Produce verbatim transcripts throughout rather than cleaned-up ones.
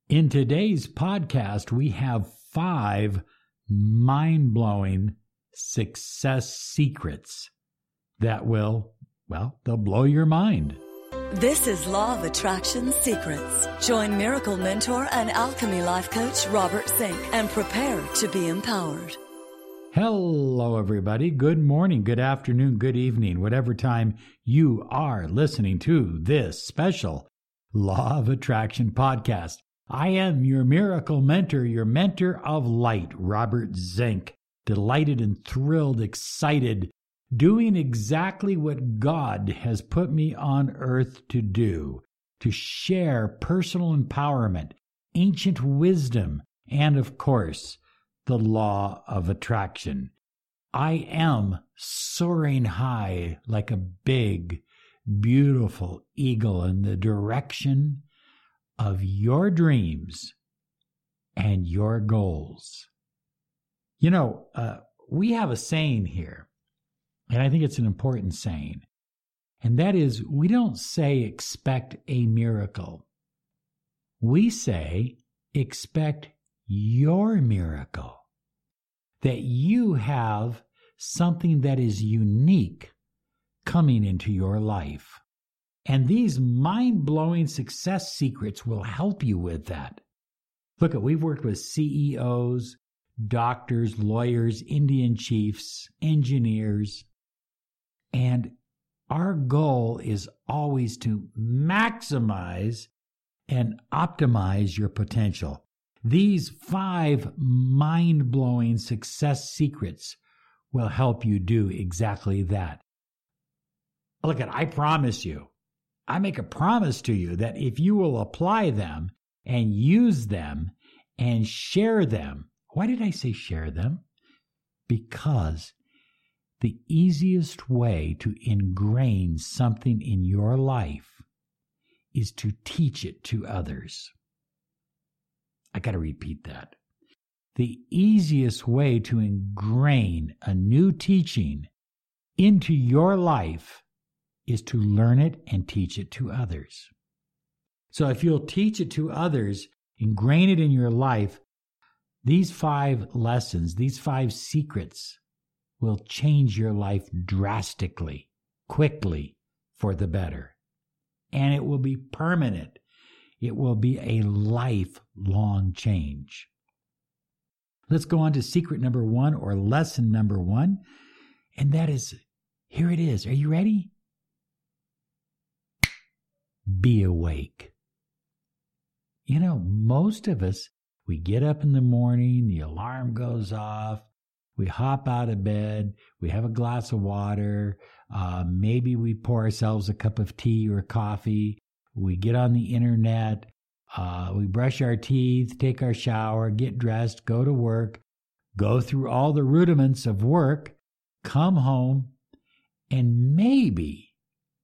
In today's podcast, we have five mind-blowing success secrets that will, well, they'll blow your mind. This is Law of Attraction Secrets. Join Miracle Mentor and Alchemy Life Coach Robert Zink and prepare to be empowered. Hello, everybody. Good morning, good afternoon, good evening, whatever time you are listening to this special Law of Attraction podcast. I am your miracle mentor, your mentor of light, Robert Zink. Delighted and thrilled, excited, doing exactly what God has put me on earth to do, to share personal empowerment, ancient wisdom, and of course, the law of attraction. I am soaring high like a big, beautiful eagle in the direction of your dreams and your goals. You know, uh, we have a saying here, and I think it's an important saying, and that is, we don't say expect a miracle. We say expect your miracle, that you have something that is unique coming into your life. And these mind-blowing success secrets will help you with that. Look, we've worked with C E Os, doctors, lawyers, Indian chiefs, engineers, and our goal is always to maximize and optimize your potential. These five mind-blowing success secrets will help you do exactly that. Look, I promise you, I make a promise to you that if you will apply them and use them and share them. Why did I say share them? Because the easiest way to ingrain something in your life is to teach it to others. I got to repeat that. The easiest way to ingrain a new teaching into your life is to learn it and teach it to others. So if you'll teach it to others, ingrain it in your life, these five lessons, these five secrets will change your life drastically, quickly, for the better. And it will be permanent. It will be a lifelong change. Let's go on to secret number one, or lesson number one. And that is, here it is. Are you ready? Be awake. You know, most of us, we get up in the morning, the alarm goes off, we hop out of bed, we have a glass of water, uh, maybe we pour ourselves a cup of tea or coffee, we get on the internet, uh, we brush our teeth, take our shower, get dressed, go to work, go through all the rudiments of work, come home, and maybe,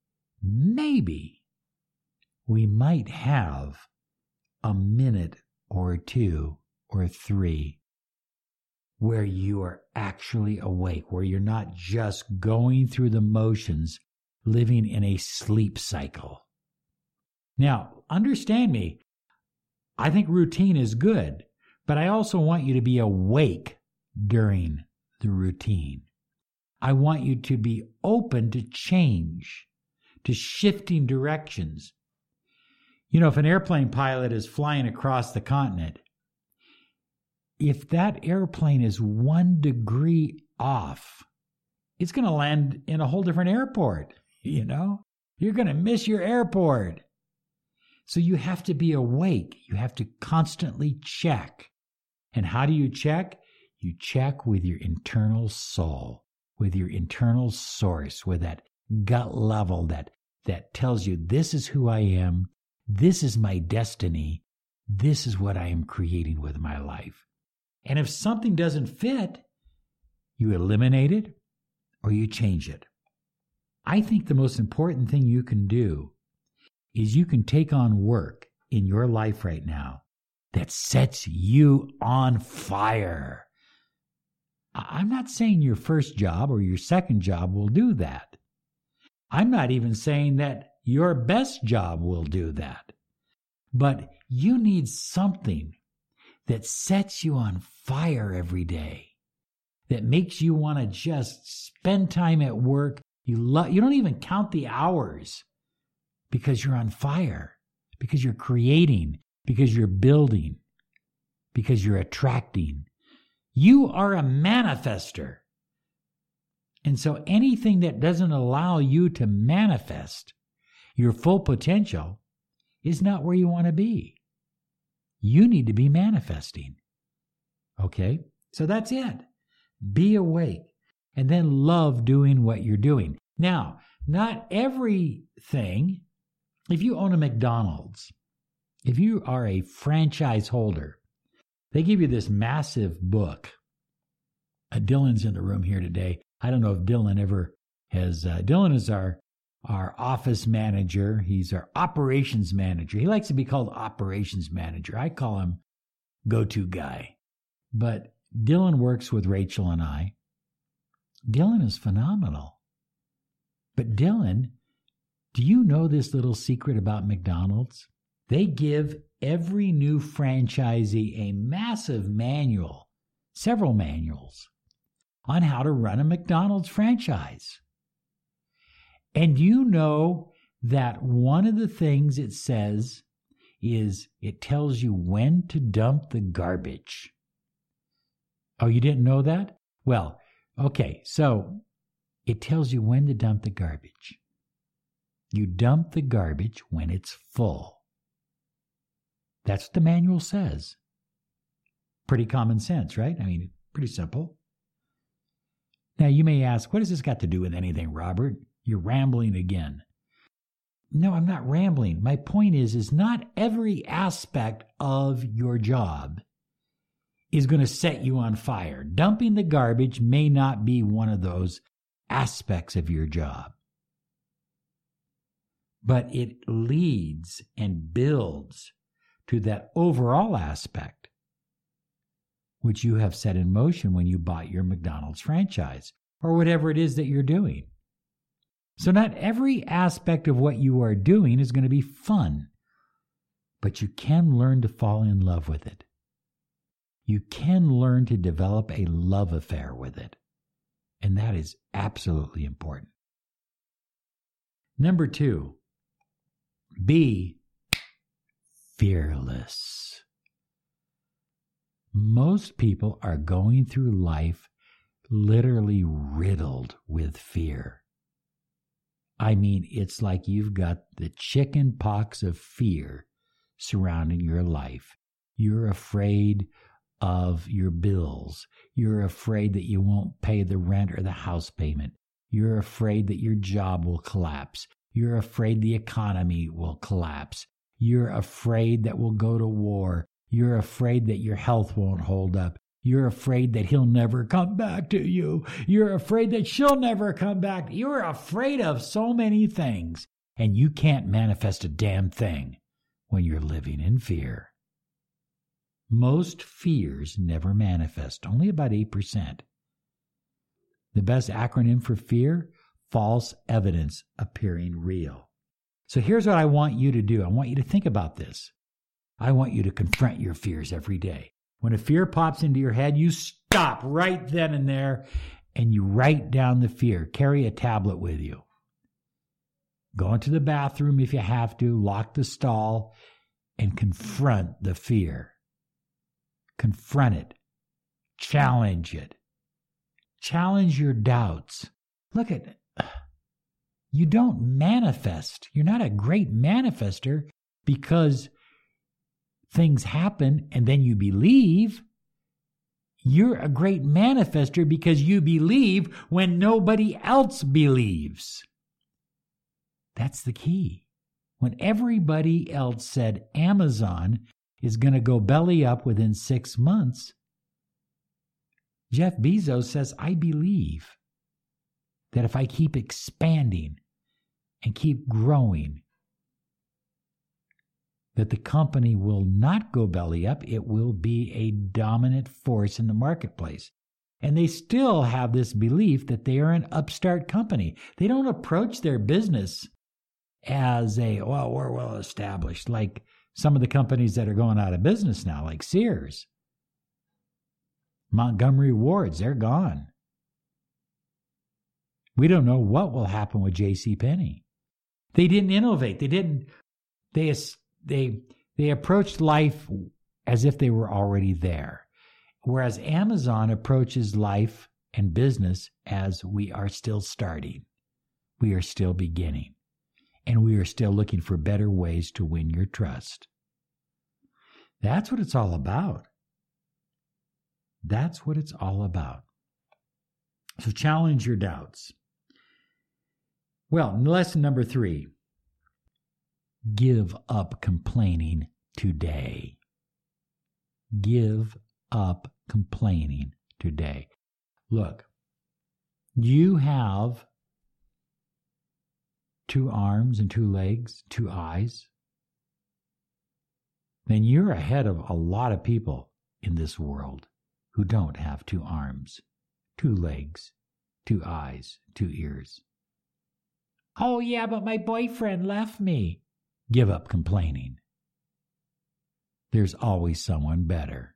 maybe, we might have a minute or two or three where you are actually awake, where you're not just going through the motions, living in a sleep cycle. Now, understand me, I think routine is good, but I also want you to be awake during the routine. I want you to be open to change, to shifting directions. You know, if an airplane pilot is flying across the continent, if that airplane is one degree off, it's going to land in a whole different airport, you know? You're going to miss your airport. So you have to be awake. You have to constantly check. And how do you check? You check with your internal soul, with your internal source, with that gut level that, that tells you, this is who I am. This is my destiny. This is what I am creating with my life. And if something doesn't fit, you eliminate it or you change it. I think the most important thing you can do is you can take on work in your life right now that sets you on fire. I'm not saying your first job or your second job will do that. I'm not even saying that your best job will do that. But you need something that sets you on fire every day, that makes you want to just spend time at work. You love, you don't even count the hours because you're on fire, because you're creating, because you're building, because you're attracting. You are a manifester. And so anything that doesn't allow you to manifest your full potential is not where you want to be. You need to be manifesting. Okay? So that's it. Be awake and then love doing what you're doing. Now, not everything, if you own a McDonald's, if you are a franchise holder, they give you this massive book. Uh, Dylan's in the room here today. I don't know if Dylan ever has, uh, Dylan is our, our office manager. He's our operations manager. He likes to be called operations manager. I call him go-to guy. But Dylan works with Rachel and I. Dylan is phenomenal. But Dylan, do you know this little secret about McDonald's? They give every new franchisee a massive manual, several manuals, on how to run a McDonald's franchise. And you know that one of the things it says is it tells you when to dump the garbage. Oh, you didn't know that? Well, okay, so it tells you when to dump the garbage. You dump the garbage when it's full. That's what the manual says. Pretty common sense, right? I mean, pretty simple. Now, you may ask, what has this got to do with anything, Robert? You're rambling again. No, I'm not rambling. My point is, is not every aspect of your job is going to set you on fire. Dumping the garbage may not be one of those aspects of your job. But it leads and builds to that overall aspect, which you have set in motion when you bought your McDonald's franchise or whatever it is that you're doing. So not every aspect of what you are doing is going to be fun, but you can learn to fall in love with it. You can learn to develop a love affair with it, and that is absolutely important. Number two, be fearless. Most people are going through life literally riddled with fear. I mean, it's like you've got the chicken pox of fear surrounding your life. You're afraid of your bills. You're afraid that you won't pay the rent or the house payment. You're afraid that your job will collapse. You're afraid the economy will collapse. You're afraid that we'll go to war. You're afraid that your health won't hold up. You're afraid that he'll never come back to you. You're afraid that she'll never come back. You're afraid of so many things, and you can't manifest a damn thing when you're living in fear. Most fears never manifest, only about eight percent. The best acronym for fear, false evidence appearing real. So here's what I want you to do. I want you to think about this. I want you to confront your fears every day. When a fear pops into your head, you stop right then and there and you write down the fear. Carry a tablet with you. Go into the bathroom if you have to, lock the stall, and confront the fear. Confront it. Challenge it. Challenge your doubts. Look at it. You don't manifest. You're not a great manifester because things happen and then you believe. You're a great manifester because you believe when nobody else believes. That's the key. When everybody else said Amazon is going to go belly up within six months, Jeff Bezos says, I believe that if I keep expanding and keep growing, that the company will not go belly up. It will be a dominant force in the marketplace. And they still have this belief that they are an upstart company. They don't approach their business as a, well, we're well established, like Some of the companies that are going out of business now, like Sears, Montgomery Wards, they're gone. We don't know what will happen with JCPenney. They didn't innovate. They didn't, they, they, they approached life as if they were already there. Whereas Amazon approaches life and business as we are still starting. We are still beginning. And we are still looking for better ways to win your trust. That's what it's all about. That's what it's all about. So challenge your doubts. Well, lesson number three, give up complaining today. Give up complaining today. Look, you have two arms and two legs, two eyes. Then you're ahead of a lot of people in this world who don't have two arms, two legs, two eyes, two ears. Oh, yeah, but my boyfriend left me. Give up complaining. There's always someone better.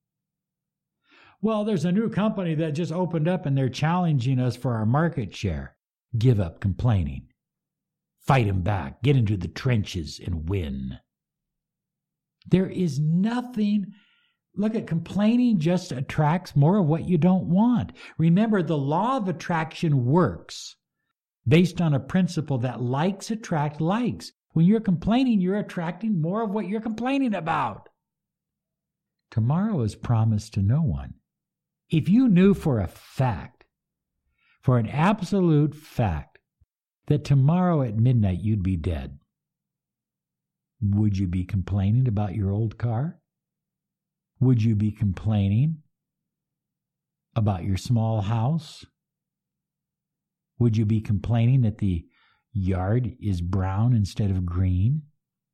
Well, there's a new company that just opened up and they're challenging us for our market share. Give up complaining. Fight them back. Get into the trenches and win. There is nothing. Look at complaining just attracts more of what you don't want. Remember, the law of attraction works based on a principle that likes attract likes. When you're complaining, you're attracting more of what you're complaining about. Tomorrow is promised to no one. If you knew for a fact, for an absolute fact, that tomorrow at midnight you'd be dead, would you be complaining about your old car? Would you be complaining about your small house? Would you be complaining that the yard is brown instead of green?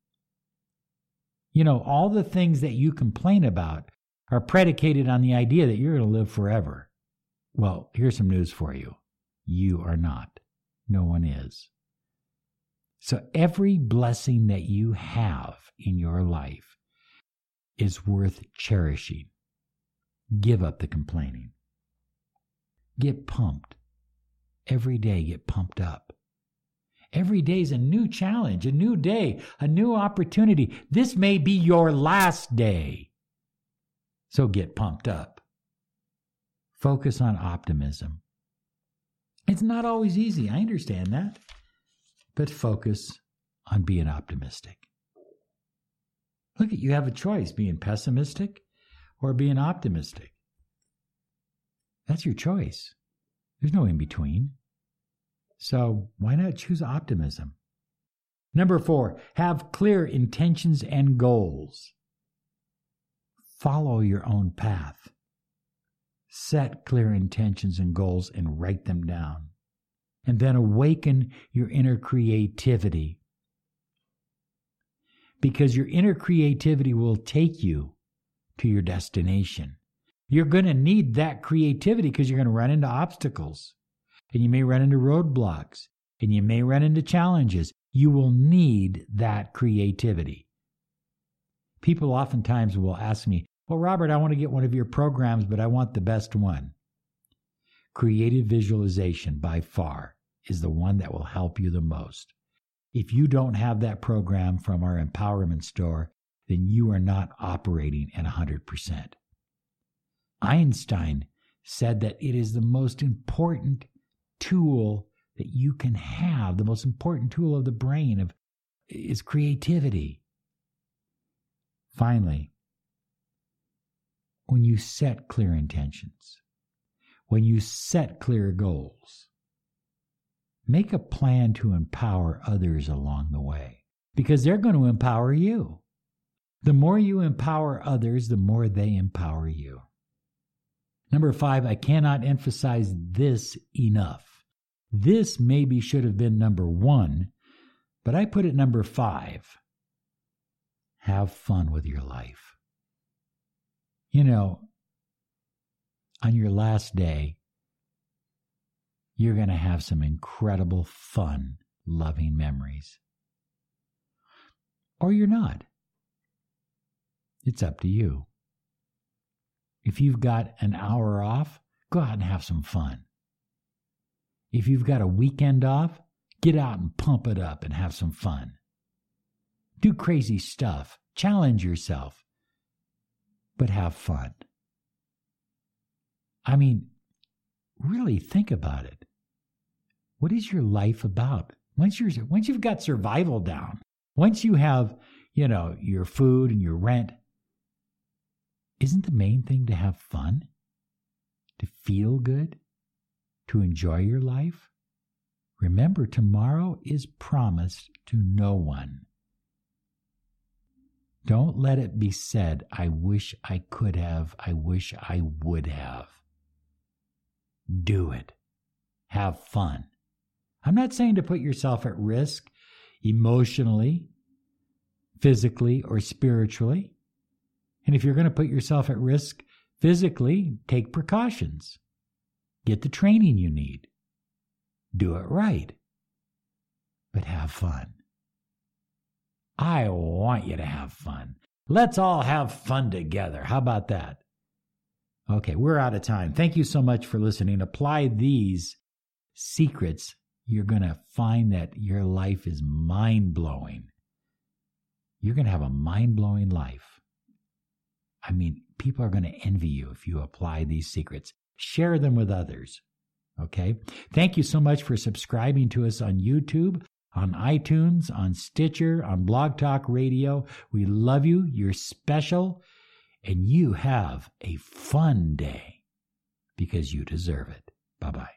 You know, all the things that you complain about are predicated on the idea that you're going to live forever. Well, here's some news for you. You are not. No one is. So every blessing that you have in your life is worth cherishing. Give up the complaining. Get pumped. Every day get pumped up. Every day is a new challenge, a new day, a new opportunity. This may be your last day. So get pumped up. Focus on optimism. It's not always easy, I understand that. But focus on being optimistic. Look at you have a choice, being pessimistic or being optimistic. That's your choice. There's no in between. So why not choose optimism? Number four, have clear intentions and goals. Follow your own path. Set clear intentions and goals and write them down. And then awaken your inner creativity. Because your inner creativity will take you to your destination. You're going to need that creativity because you're going to run into obstacles. And you may run into roadblocks. And you may run into challenges. You will need that creativity. People oftentimes will ask me, well, Robert, I want to get one of your programs, but I want the best one. Creative visualization, by far, is the one that will help you the most. If you don't have that program from our empowerment store, then you are not operating at one hundred percent. Einstein said that it is the most important tool that you can have, the most important tool of the brain of, is creativity. Finally, when you set clear intentions, when you set clear goals, make a plan to empower others along the way, because they're going to empower you. The more you empower others, the more they empower you. Number five, I cannot emphasize this enough. This maybe should have been number one, but I put it number five. Have fun with your life. You know, on your last day, you're going to have some incredible, fun, loving memories. Or you're not. It's up to you. If you've got an hour off, go out and have some fun. If you've got a weekend off, get out and pump it up and have some fun. Do crazy stuff. Challenge yourself. But have fun. I mean, really think about it. What is your life about? Once you're, once you've got survival down, once you have, you know, your food and your rent, isn't the main thing to have fun? To feel good? To enjoy your life? Remember, tomorrow is promised to no one. Don't let it be said, I wish I could have, I wish I would have. Do it. Have fun. I'm not saying to put yourself at risk emotionally, physically, or spiritually. And if you're going to put yourself at risk physically, take precautions. Get the training you need. Do it right. But have fun. I want you to have fun. Let's all have fun together. How about that? Okay, we're out of time. Thank you so much for listening. Apply these secrets. You're going to find that your life is mind-blowing. You're going to have a mind-blowing life. I mean, people are going to envy you if you apply these secrets. Share them with others. Okay? Thank you so much for subscribing to us on YouTube, on iTunes, on Stitcher, on Blog Talk Radio. We love you. You're special. And you have a fun day because you deserve it. Bye-bye.